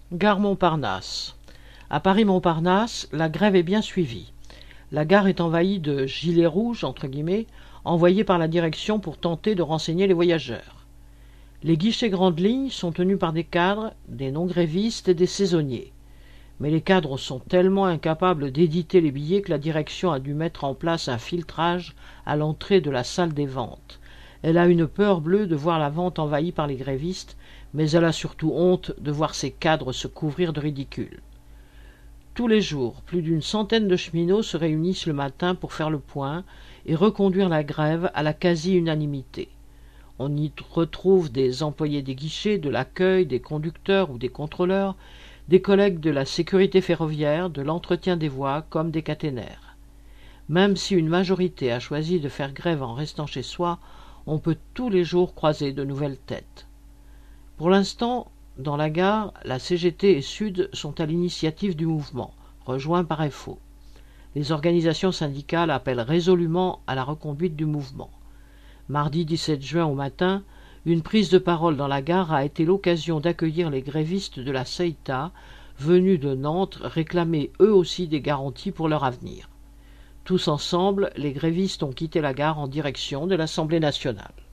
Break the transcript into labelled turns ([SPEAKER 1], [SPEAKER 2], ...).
[SPEAKER 1] Gare Montparnasse. À Paris-Montparnasse, la grève est bien suivie. La gare est envahie de « gilets rouges » entre guillemets, envoyés par la direction pour tenter de renseigner les voyageurs. Les guichets grandes lignes sont tenus par des cadres, des non-grévistes et des saisonniers. Mais les cadres sont tellement incapables d'éditer les billets que la direction a dû mettre en place un filtrage à l'entrée de la salle des ventes. Elle a une peur bleue de voir la vente envahie par les grévistes, mais elle a surtout honte de voir ces cadres se couvrir de ridicule. Tous les jours, plus d'une centaine de cheminots se réunissent le matin pour faire le point et reconduire la grève à la quasi-unanimité. On y retrouve des employés des guichets, de l'accueil, des conducteurs ou des contrôleurs, des collègues de la sécurité ferroviaire, de l'entretien des voies comme des caténaires. Même si une majorité a choisi de faire grève en restant chez soi, on peut tous les jours croiser de nouvelles têtes. Pour l'instant, dans la gare, la CGT et Sud sont à l'initiative du mouvement, rejoint par FO. Les organisations syndicales appellent résolument à la reconduite du mouvement. Mardi 17 juin au matin, une prise de parole dans la gare a été l'occasion d'accueillir les grévistes de la CEITA, venus de Nantes réclamer eux aussi des garanties pour leur avenir. Tous ensemble, les grévistes ont quitté la gare en direction de l'Assemblée nationale.